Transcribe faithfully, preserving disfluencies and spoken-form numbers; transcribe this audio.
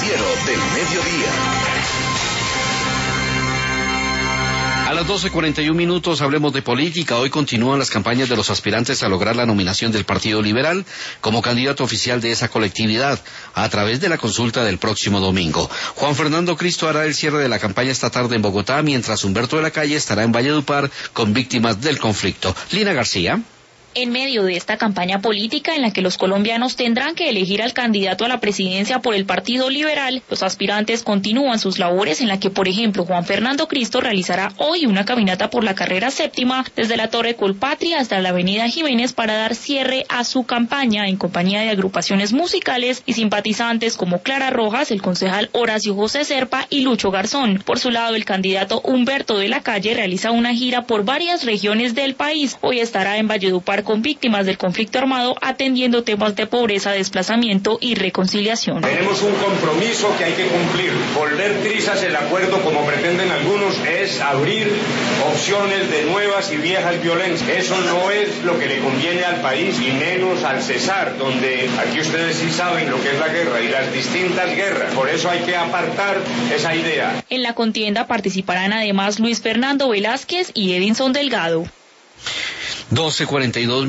noticiero del mediodía. A las doce cuarenta y un minutos hablemos de política. Hoy continúan las campañas de los aspirantes a lograr la nominación del Partido Liberal como candidato oficial de esa colectividad a través de la consulta del próximo domingo. Juan Fernando Cristo hará el cierre de la campaña esta tarde en Bogotá, mientras Humberto de la Calle estará en Valledupar con víctimas del conflicto. Lina García. En medio de esta campaña política en la que los colombianos tendrán que elegir al candidato a la presidencia por el Partido Liberal, los aspirantes continúan sus labores en la que, por ejemplo, Juan Fernando Cristo realizará hoy una caminata por la carrera séptima desde la Torre Colpatria hasta la Avenida Jiménez para dar cierre a su campaña en compañía de agrupaciones musicales y simpatizantes como Clara Rojas, el concejal Horacio José Serpa y Lucho Garzón. Por su lado, el candidato Humberto de la Calle realiza una gira por varias regiones del país. Hoy estará en Valledupar con víctimas del conflicto armado atendiendo temas de pobreza, desplazamiento y reconciliación. Tenemos un compromiso que hay que cumplir. Volver trizas el acuerdo, como pretenden algunos, es abrir opciones de nuevas y viejas violencias. Eso no es lo que le conviene al país y menos al Cesar, donde aquí ustedes sí saben lo que es la guerra y las distintas guerras. Por eso hay que apartar esa idea. En la contienda participarán además Luis Fernando Velázquez y Edinson Delgado. doce cuarenta y dos